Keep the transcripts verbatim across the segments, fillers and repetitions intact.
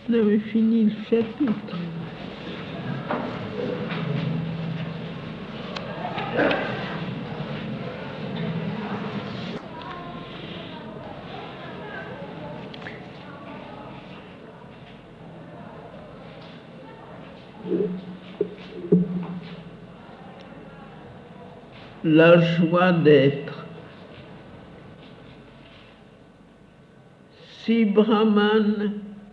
On avait fini le chapitre. La joie d'être. Si Brahman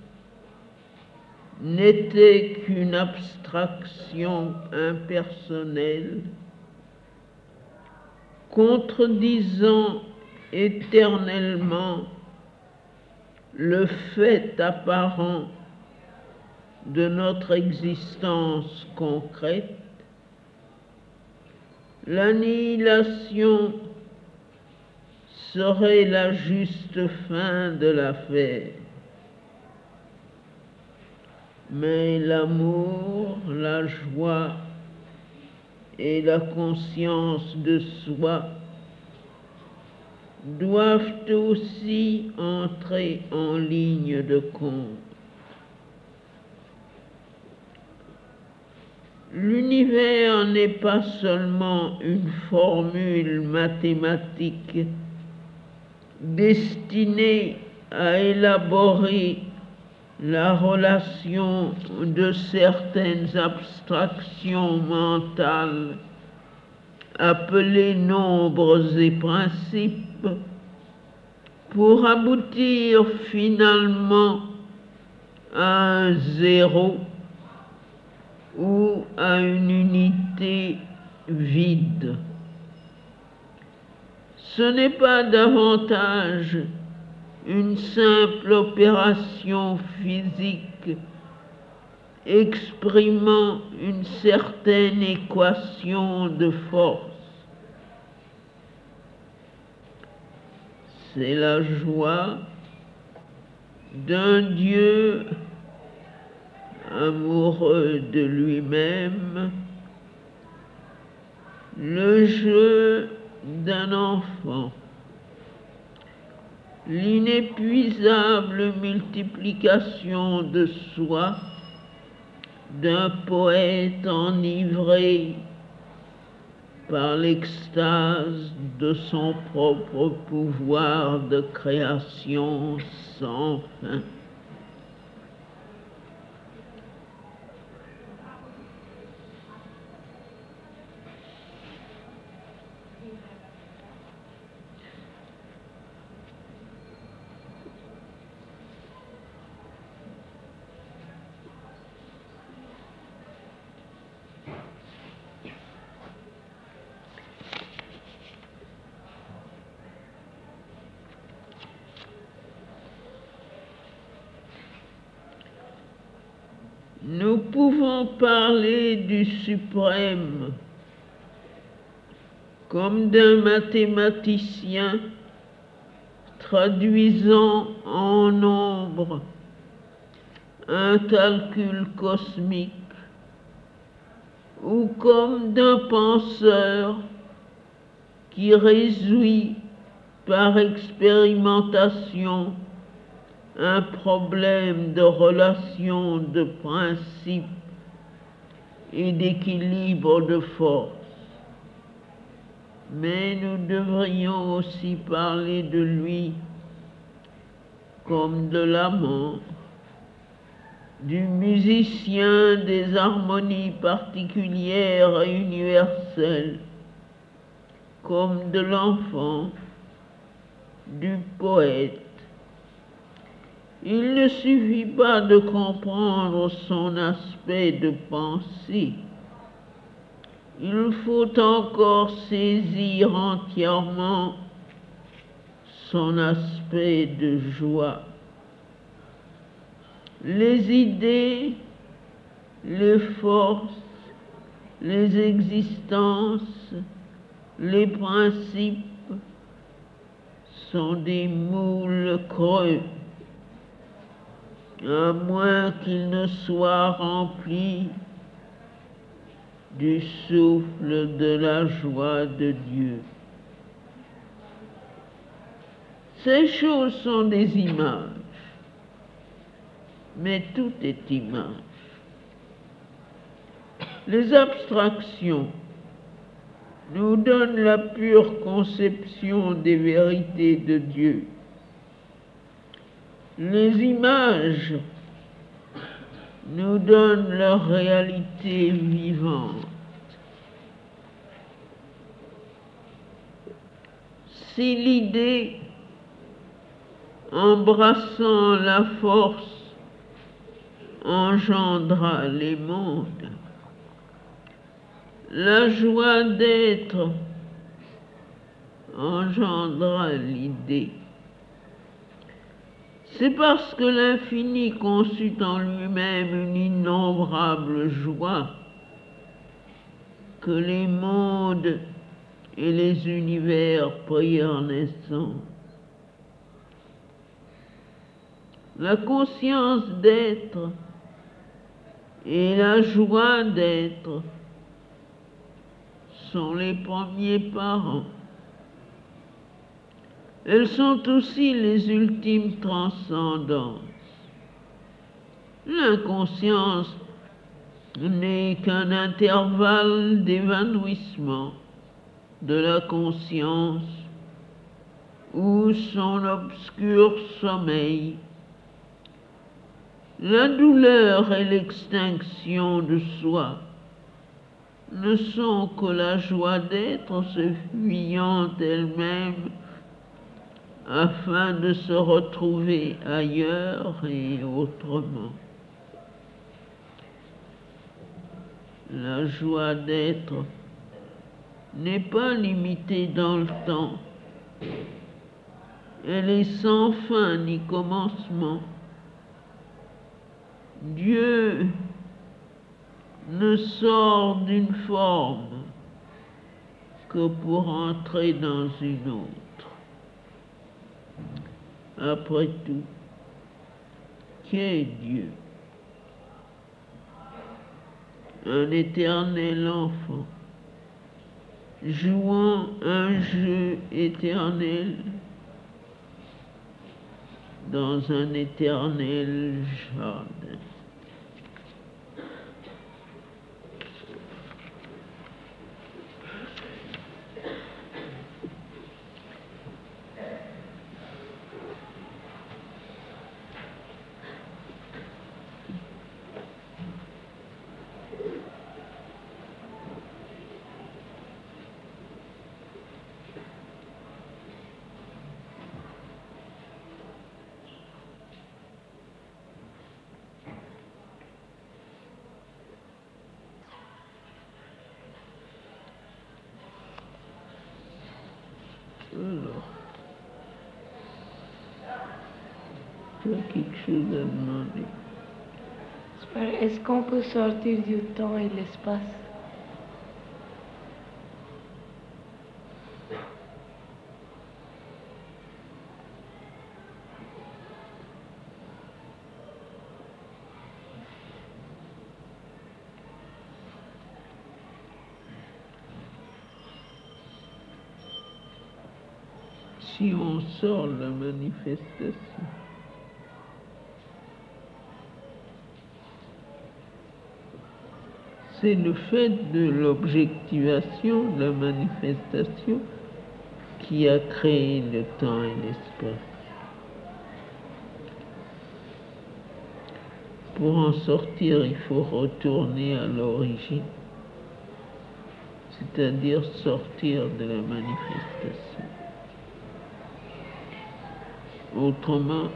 n'était qu'une abstraction impersonnelle, contredisant éternellement le fait apparent de notre existence concrète, l'annihilation serait la juste fin de l'affaire. Mais l'amour, la joie et la conscience de soi doivent aussi entrer en ligne de compte. L'univers n'est pas seulement une formule mathématique destinée à élaborer la relation de certaines abstractions mentales appelées nombres et principes pour aboutir finalement à un zéro ou à une unité vide. Ce n'est pas davantage une simple opération physique exprimant une certaine équation de force. C'est la joie d'un Dieu amoureux de lui-même, le jeu d'un enfant, l'inépuisable multiplication de soi d'un poète enivré par l'extase de son propre pouvoir de création sans fin. Nous pouvons parler du suprême comme d'un mathématicien traduisant en nombre un calcul cosmique, ou comme d'un penseur qui résout par expérimentation un problème de relation de principe et d'équilibre de force. Mais nous devrions aussi parler de lui comme de l'amant, du musicien des harmonies particulières et universelles, comme de l'enfant, du poète. Il ne suffit pas de comprendre son aspect de pensée. Il faut encore saisir entièrement son aspect de joie. Les idées, les forces, les existences, les principes sont des moules creux, à moins qu'ils ne soient remplis du souffle de la joie de Dieu. Ces choses sont des images. mais tout est image. Les abstractions nous donnent la pure conception des vérités de Dieu. Les images nous donnent leur réalité vivante. Si l'idée, embrassant la force, engendra les mondes, la joie d'être engendra l'idée. C'est parce que l'infini conçut en lui-même une innombrable joie que les mondes et les univers prirent naissance. La conscience d'être et la joie d'être sont les premiers parents. Elles sont aussi les ultimes transcendances. L'inconscience n'est qu'un intervalle d'évanouissement de la conscience ou son obscur sommeil. La douleur et l'extinction de soi ne sont que la joie d'être se fuyant elle-même afin de se retrouver ailleurs et autrement. La joie d'être n'est pas limitée dans le temps. Elle est sans fin ni commencement. Dieu ne sort d'une forme que pour entrer dans une autre. Après tout, qu'est Dieu? Un éternel enfant, jouant un jeu éternel dans un éternel jardin. Alors, tu as quelque chose à demander? Est-ce qu'on peut sortir du temps et de l'espace? Si on sort de la manifestation, c'est le fait de l'objectivation de la manifestation qui a créé le temps et l'espace. Pour en sortir, il faut retourner à l'origine, c'est-à-dire sortir de la manifestation. Autrement,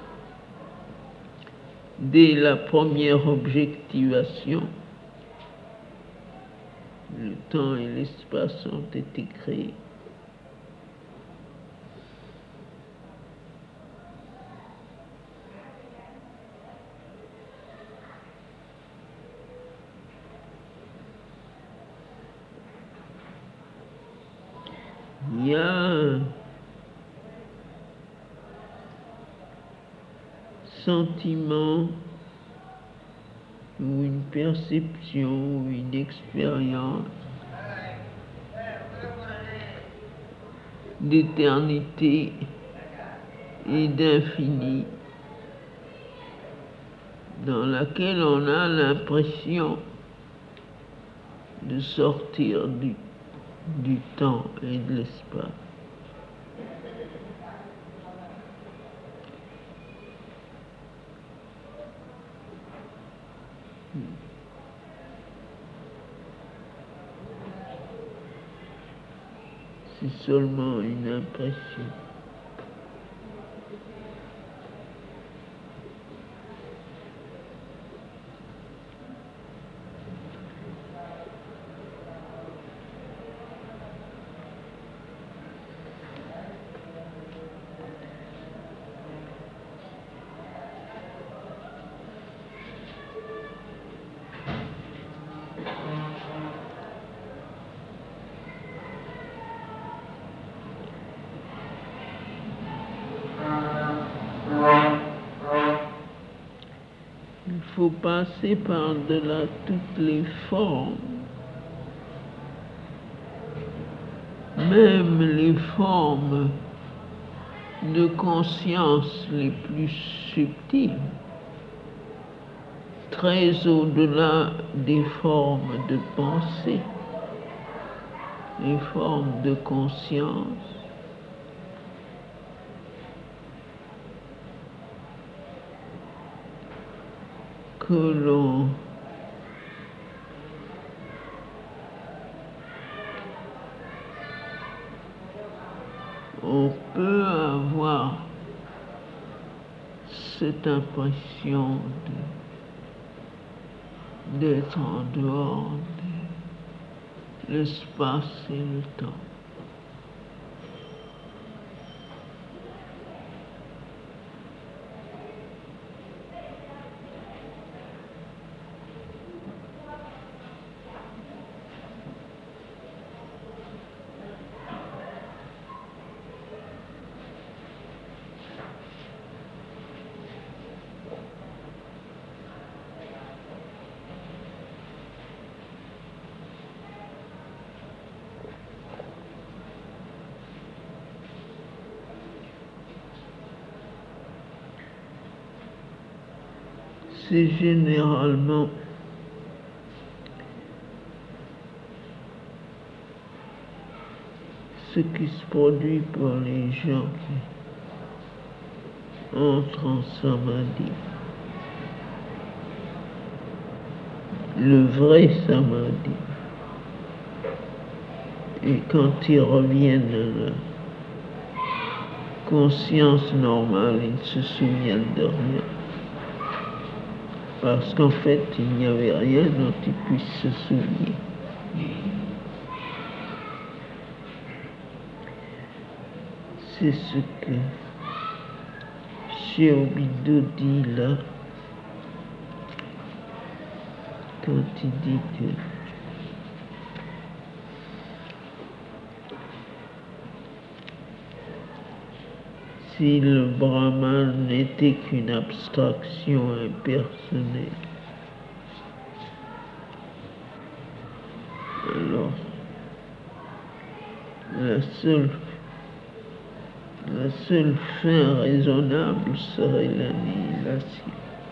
dès la première objectivation, le temps et l'espace ont été créés. Il y a un sentiment ou une perception ou une expérience d'éternité et d'infini dans laquelle on a l'impression de sortir du, du temps et de l'espace. C'est seulement une impression. Il faut passer par-delà toutes les formes, même les formes de conscience les plus subtiles, très au-delà des formes de pensée, les formes de conscience. Que l'on on peut avoir cette impression d'être en dehors de l'espace et le temps. C'est généralement ce qui se produit pour les gens qui entrent en samadhi. Le vrai samadhi. Et quand ils reviennent à la conscience normale, ils ne se souviennent de rien. Parce qu'en fait, il n'y avait rien dont ils puissent se souvenir. C'est ce que Sri Aurobindo dit là, quand il dit que si le Brahman n'était qu'une abstraction impersonnelle, alors la seule, la seule fin raisonnable serait l'annihilation.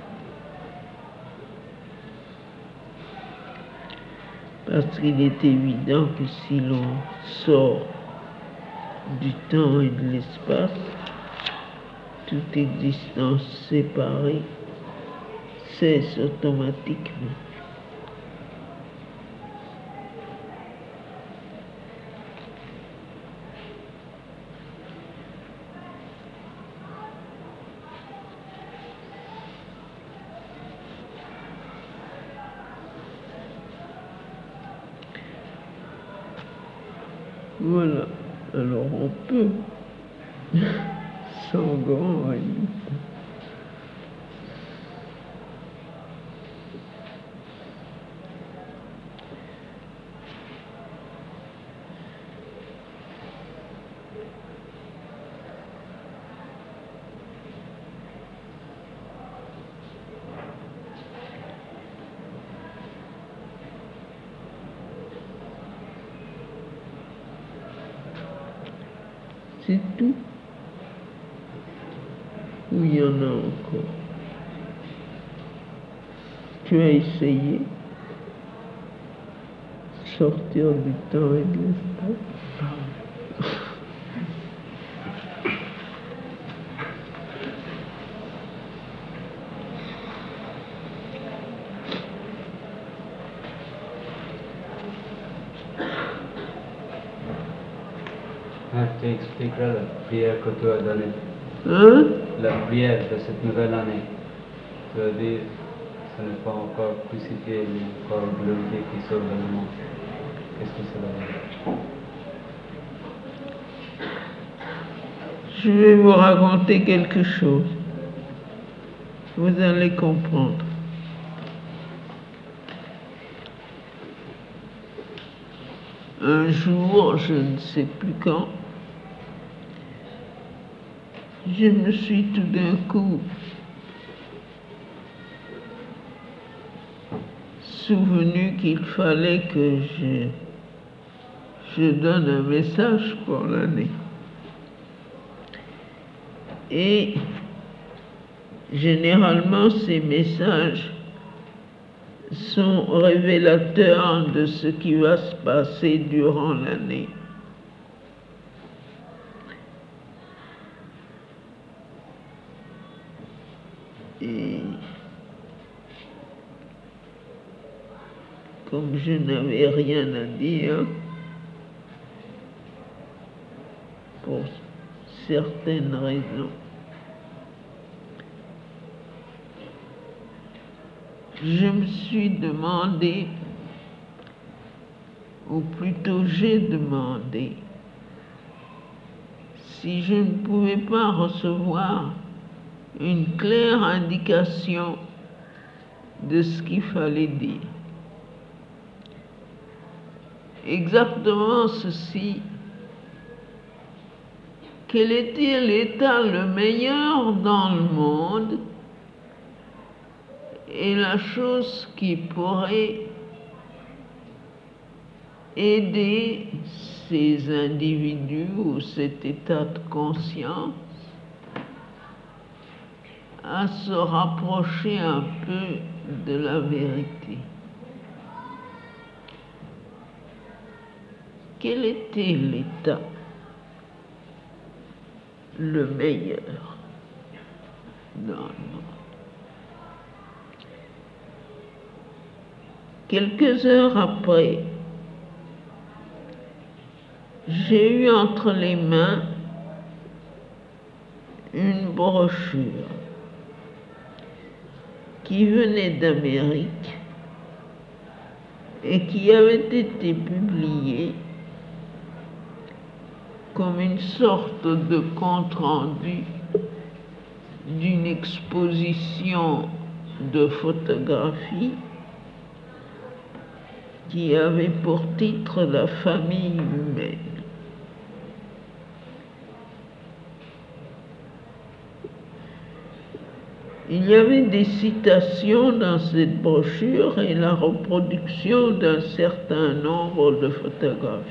Parce qu'il est évident que si l'on sort du temps et de l'espace, toute existence séparée cesse automatiquement. Voilà, alors on peut, sans grand risque, c'est tout. Ou il y en a encore. tu as essayé sortir du temps et de l'espace? Ah, tu expliqueras la prière que tu as donnée. Hein? La prière de cette nouvelle année. Tu as dit, ce n'est pas encore crucifié, mais encore glorifié qui sauve le monde. Qu'est-ce que cela veut dire? Je vais vous raconter quelque chose. Vous allez comprendre. Un jour, je ne sais plus quand, je me suis tout d'un coup souvenu qu'il fallait que je, je donne un message pour l'année. Et généralement, ces messages sont révélateurs de ce qui va se passer durant l'année. Et comme je n'avais rien à dire, pour certaines raisons, je me suis demandé, ou plutôt j'ai demandé, si je ne pouvais pas recevoir une claire indication de ce qu'il fallait dire. Exactement ceci: quel était l'état le meilleur dans le monde et la chose qui pourrait aider ces individus ou cet état de conscience à se rapprocher un peu de la vérité. Quel était l'état le meilleur dans le monde? Quelques heures après, j'ai eu entre les mains une brochure qui venait d'Amérique et qui avait été publiée comme une sorte de compte-rendu d'une exposition de photographie qui avait pour titre La famille humaine. Il y avait des citations dans cette brochure et la reproduction d'un certain nombre de photographies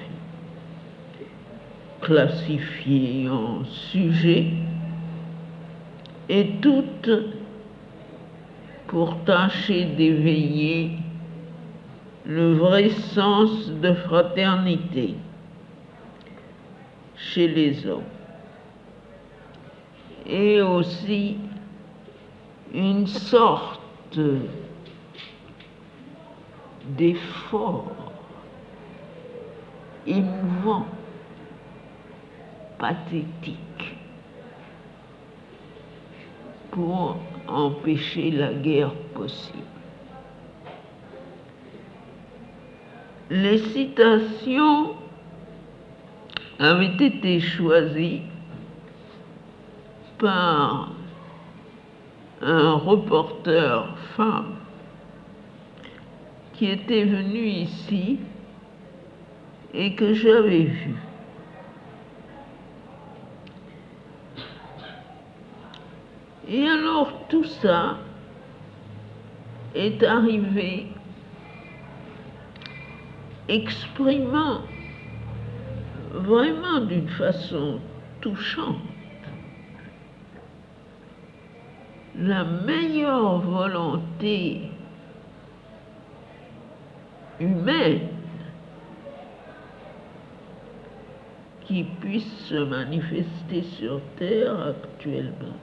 classifiées en sujets, et toutes pour tâcher d'éveiller le vrai sens de fraternité chez les hommes, et aussi une sorte d'effort émouvant, pathétique, pour empêcher la guerre possible. Les citations avaient été choisies par un reporter femme qui était venu ici et que j'avais vu. Et alors tout ça est arrivé exprimant vraiment d'une façon touchante la meilleure volonté humaine qui puisse se manifester sur Terre actuellement.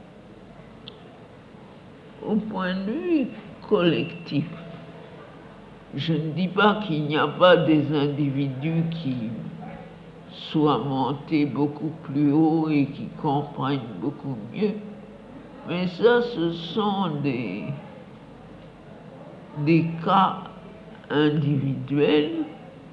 Au point de vue collectif, je ne dis pas qu'il n'y a pas des individus qui soient montés beaucoup plus haut et qui comprennent beaucoup mieux, mais ça, ce sont des, des cas individuels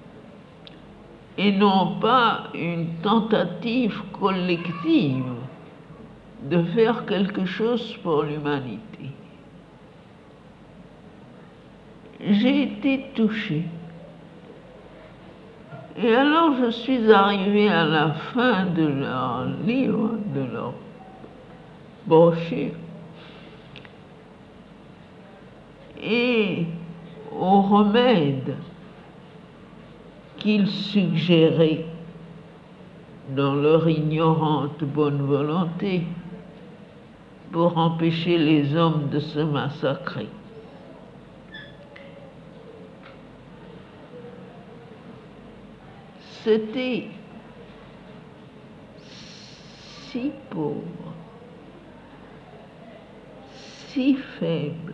et non pas une tentative collective de faire quelque chose pour l'humanité. J'ai été touchée. Et alors je suis arrivée à la fin de leur livre, de leur brochure, et au remède qu'ils suggéraient dans leur ignorante bonne volonté pour empêcher les hommes de se massacrer. C'était si pauvre, si faible,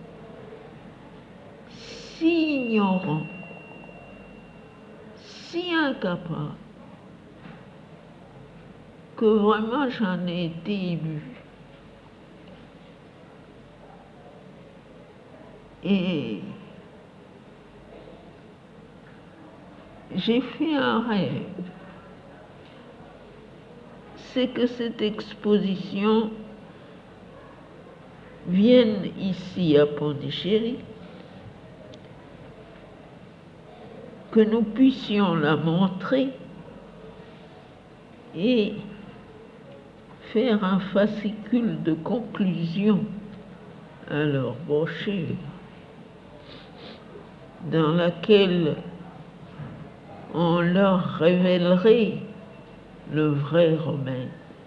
si ignorant, si incapable, que vraiment j'en ai été émue. Et j'ai fait un rêve. C'est que cette exposition vienne ici à Pondichéry, que nous puissions la montrer et faire un fascicule de conclusion à leur brochure, dans laquelle on leur révélerait le vrai remède.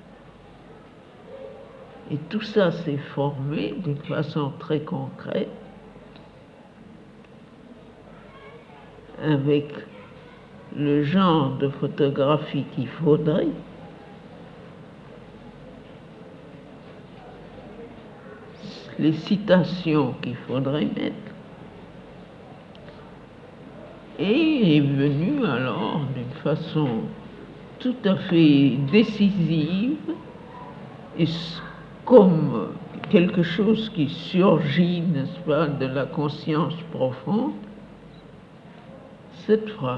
Et tout ça s'est formé d'une façon très concrète, avec le genre de photographie qu'il faudrait, les citations qu'il faudrait mettre. Et est venu alors d'une façon tout à fait décisive, et comme quelque chose qui surgit, n'est-ce pas, de la conscience profonde, cette phrase.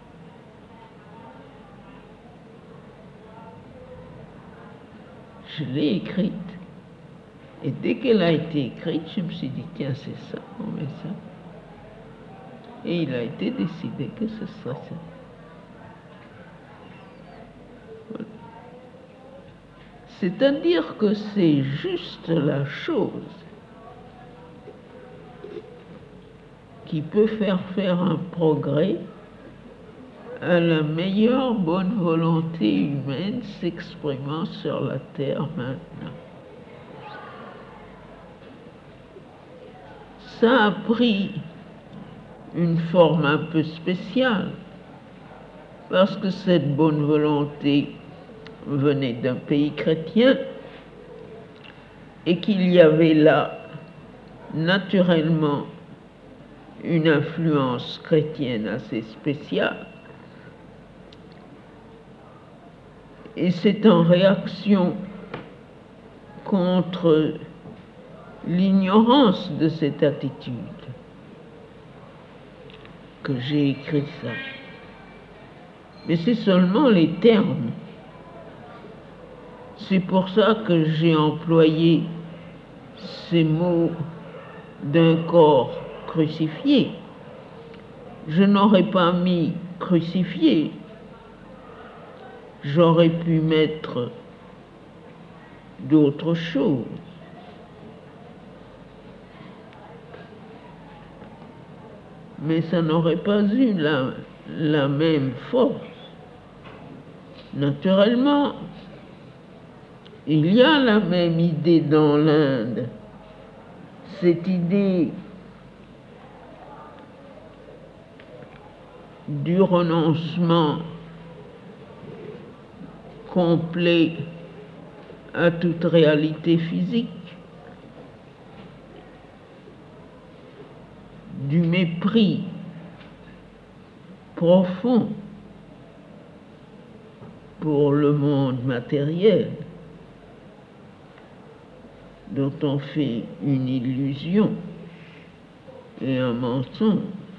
Je l'ai écrite, et dès qu'elle a été écrite, je me suis dit, tiens, c'est ça, on met ça. Et il a été décidé que ce serait ça. Voilà. C'est-à-dire que c'est juste la chose qui peut faire faire un progrès à la meilleure bonne volonté humaine s'exprimant sur la terre maintenant. Ça a pris une forme un peu spéciale, parce que cette bonne volonté venait d'un pays chrétien et qu'il y avait là naturellement une influence chrétienne assez spéciale. Et c'est en réaction contre l'ignorance de cette attitude que j'ai écrit ça. Mais c'est seulement les termes. C'est pour ça que j'ai employé ces mots d'un corps crucifié. Je n'aurais pas mis crucifié. J'aurais pu mettre d'autres choses. Mais ça n'aurait pas eu la, la même force. Naturellement, il y a la même idée dans l'Inde, cette idée du renoncement complet à toute réalité physique, du mépris profond pour le monde matériel, dont on fait une illusion et un mensonge,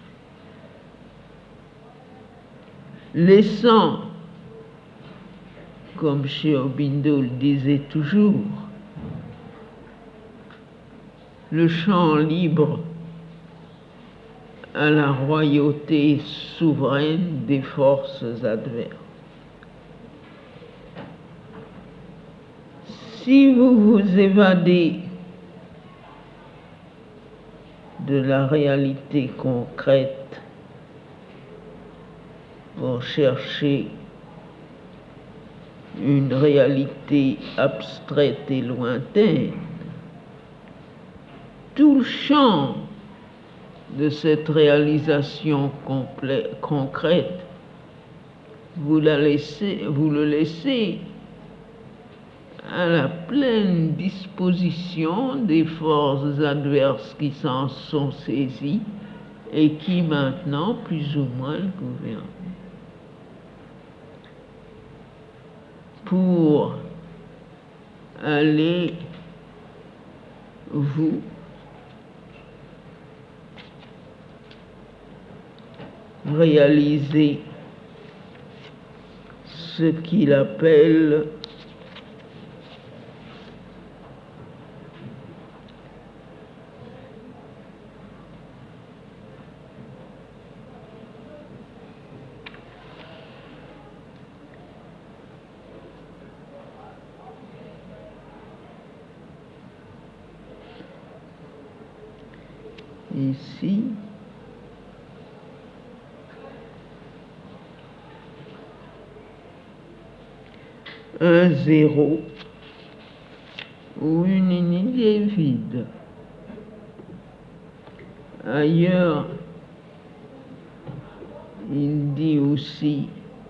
laissant, comme Sri Aurobindo le disait toujours, le champ libre à la royauté souveraine des forces adverses. Si vous vous évadez de la réalité concrète pour chercher une réalité abstraite et lointaine, tout le champ de cette réalisation concrète, vous, la laissez, vous le laissez à la pleine disposition des forces adverses qui s'en sont saisies et qui maintenant, plus ou moins, le gouvernent. Pour aller vous réaliser ce qu'il appelle ici un zéro ou une unité vide. Ailleurs, il dit aussi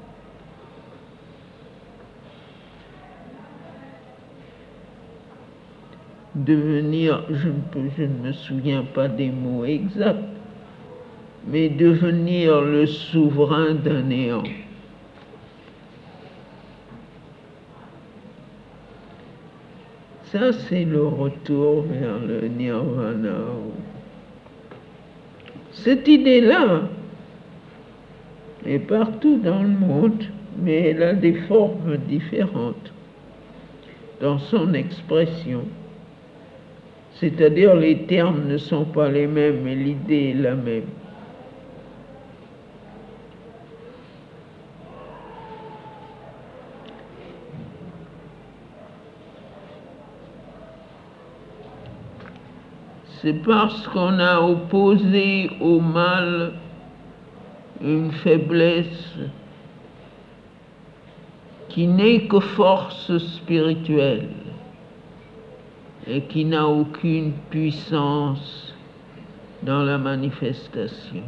devenir, je ne, peux, je ne me souviens pas des mots exacts, mais devenir le souverain d'un néant. Ça, c'est le retour vers le nirvana. Cette idée-là est partout dans le monde, mais elle a des formes différentes dans son expression. C'est-à-dire, les termes ne sont pas les mêmes, mais l'idée est la même. C'est parce qu'on a opposé au mal une faiblesse qui n'est que force spirituelle et qui n'a aucune puissance dans la manifestation.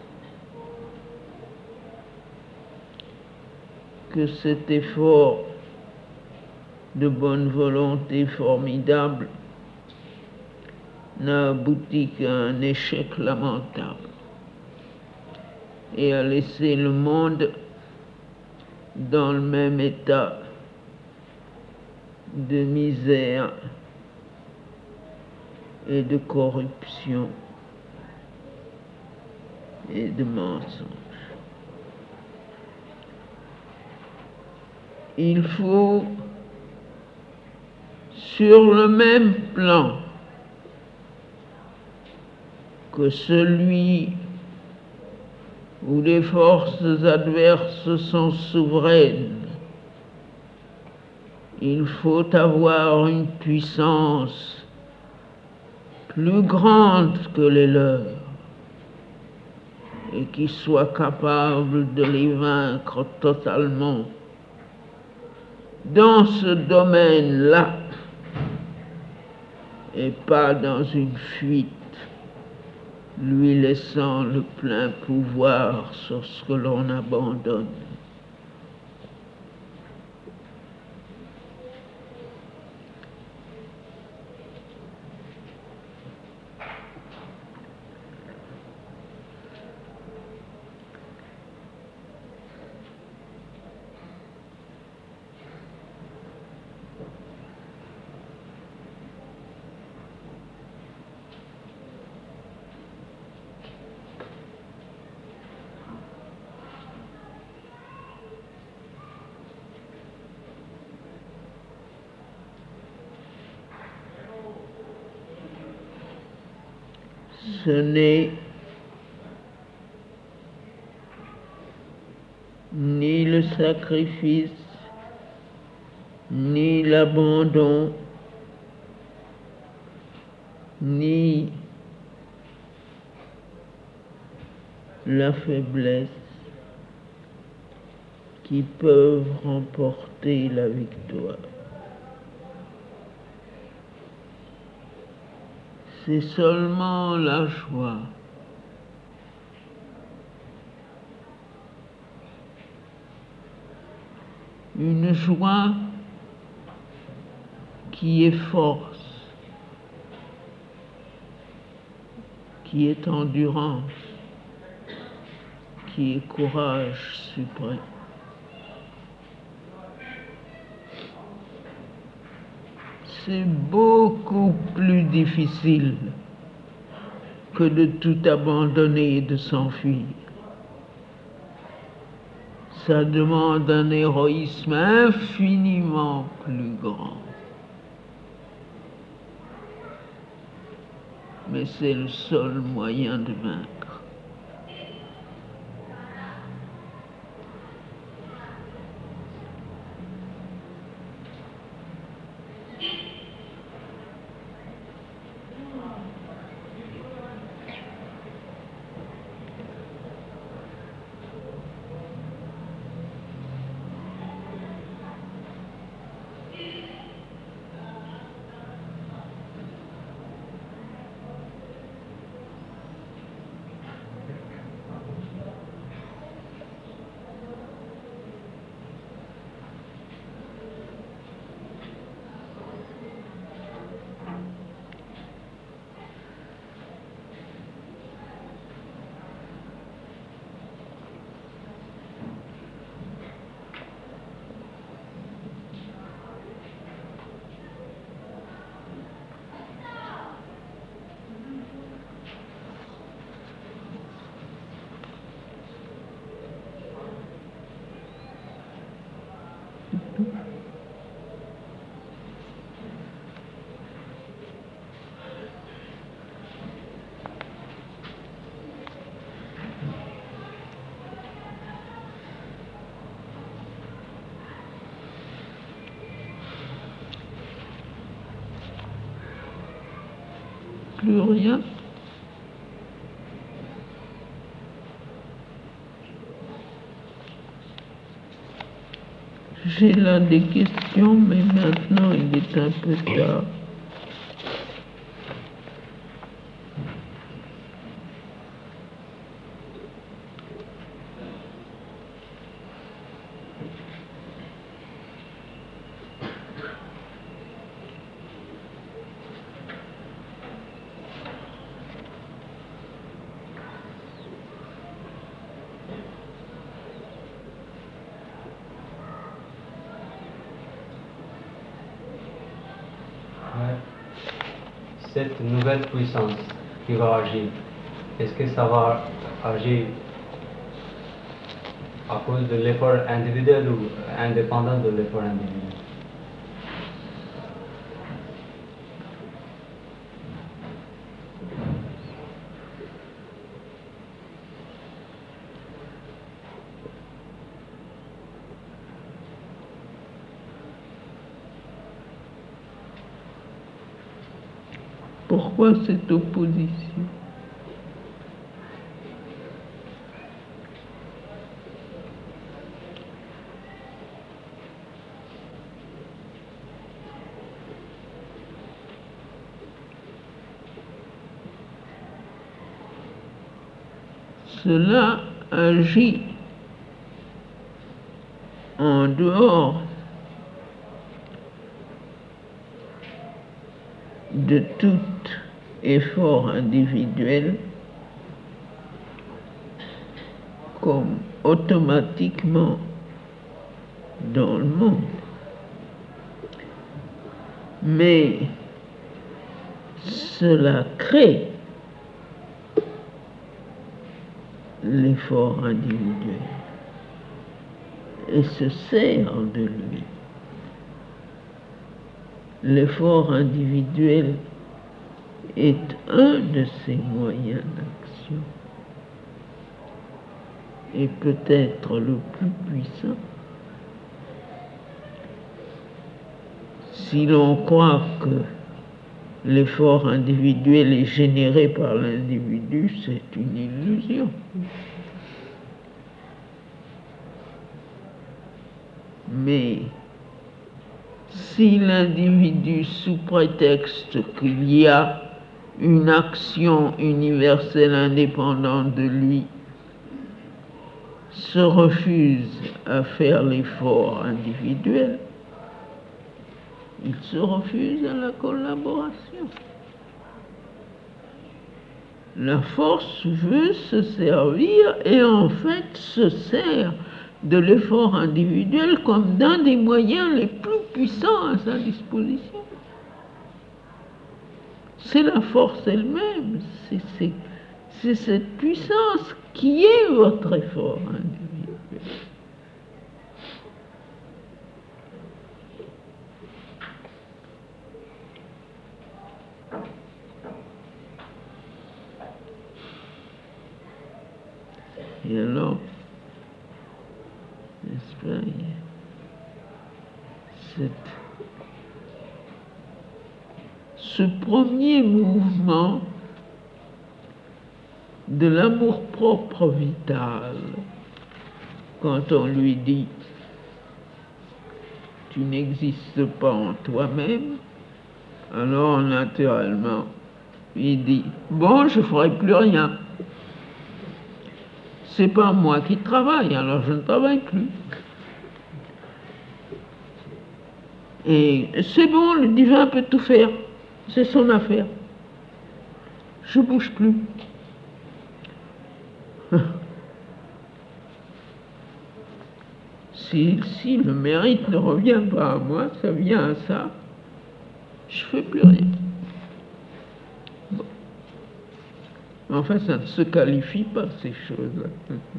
Que cet effort de bonne volonté formidable n'a abouti qu'à un échec lamentable et a laissé le monde dans le même état de misère et de corruption et de mensonge. Il faut, sur le même plan que celui où les forces adverses sont souveraines, il faut avoir une puissance plus grande que les leurs et qui soit capable de les vaincre totalement dans ce domaine-là et pas dans une fuite lui laissant le plein pouvoir sur ce que l'on abandonne. Ce n'est ni le sacrifice, ni l'abandon, ni la faiblesse qui peuvent remporter la victoire. C'est seulement la joie. Une joie qui est force, qui est endurance, qui est courage suprême. C'est beaucoup plus difficile que de tout abandonner et de s'enfuir. Ça demande un héroïsme infiniment plus grand. Mais c'est le seul moyen de vaincre. Plus rien. J'ai là des questions, mais maintenant il est un peu tard. Cette nouvelle puissance qui va agir, est-ce que ça va agir à cause de l'effort individuel ou indépendant de l'effort individuel? Pourquoi cette opposition? cela agit en dehors de tout effort individuel, comme automatiquement dans le monde. Mais cela crée l'effort individuel et se sert de lui. L'effort individuel est un de ses moyens d'action et peut-être le plus puissant. Si l'on croit que l'effort individuel est généré par l'individu, c'est une illusion. Mais si l'individu, sous prétexte qu'il y a une action universelle indépendante de lui, se refuse à faire l'effort individuel, il se refuse à la collaboration. La force veut se servir et en fait se sert de l'effort individuel comme d'un des moyens les plus puissants à sa disposition. C'est la force elle-même, c'est, c'est, c'est cette puissance qui est votre effort individuel. Et alors, n'est-ce pas, cette, ce premier mouvement de l'amour-propre vital, quand on lui dit « tu n'existes pas en toi-même », alors naturellement, il dit « bon, je ne ferai plus rien ». C'est pas moi qui travaille, alors je ne travaille plus. Et c'est bon, le divin peut tout faire, c'est son affaire. Je ne bouge plus. Si, si le mérite ne revient pas à moi, ça vient à ça, je ne fais plus rien. Bon. Enfin, ça ne se qualifie pas, ces choses-là.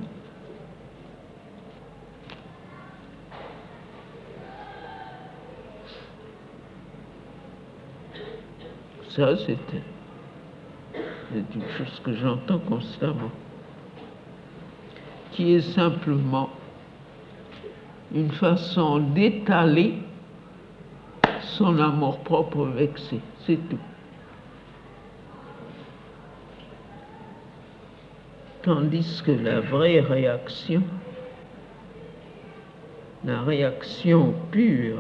Ça, c'est une chose que j'entends constamment, qui est simplement une façon d'étaler son amour-propre vexé, c'est tout. Tandis que la vraie réaction, la réaction pure,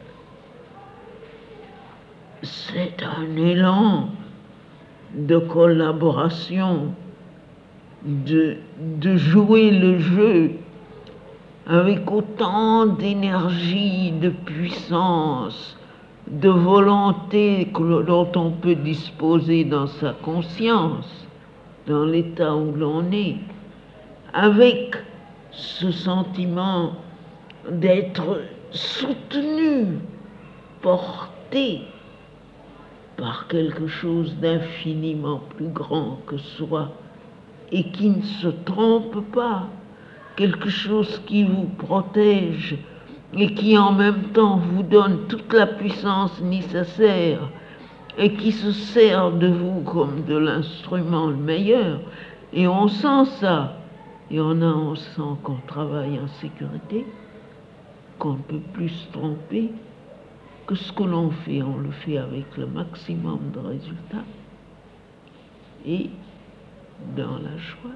c'est un élan de collaboration, de, de jouer le jeu avec autant d'énergie, de puissance, de volonté que, dont on peut disposer dans sa conscience, dans l'état où l'on est, avec ce sentiment d'être soutenu, porté par quelque chose d'infiniment plus grand que soi et qui ne se trompe pas, quelque chose qui vous protège et qui en même temps vous donne toute la puissance nécessaire et qui se sert de vous comme de l'instrument le meilleur. Et on sent ça. Et on, a, on sent qu'on travaille en sécurité, qu'on ne peut plus se tromper, que ce que l'on fait, on le fait avec le maximum de résultats et dans la joie.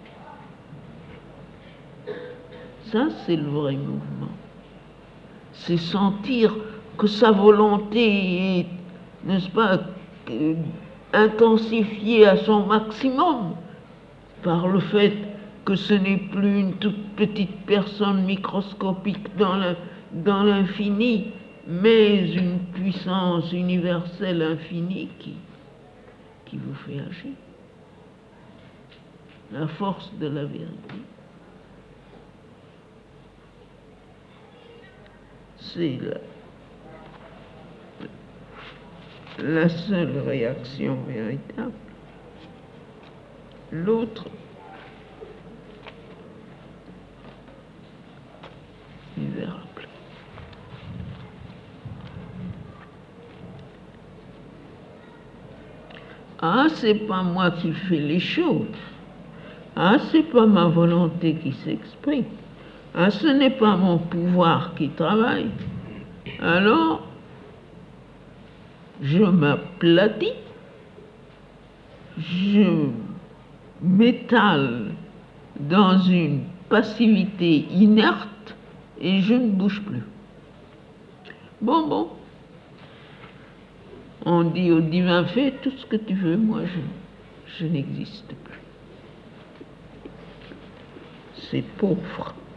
Ça, c'est le vrai mouvement. C'est sentir que sa volonté est, n'est-ce pas, intensifiée à son maximum par le fait que ce n'est plus une toute petite personne microscopique dans le- dans l'infini, mais une puissance universelle infinie qui, qui vous fait agir. La force de la vérité. C'est la, la seule réaction véritable. L'autre, il verra plus. Ah, c'est pas moi qui fais les choses. Ah, c'est pas ma volonté qui s'exprime. Ah, ce n'est pas mon pouvoir qui travaille. Alors, je m'aplatis, je m'étale dans une passivité inerte et je ne bouge plus. Bon, bon. On dit au divin, fais tout ce que tu veux, moi je, je n'existe plus. C'est pauvre.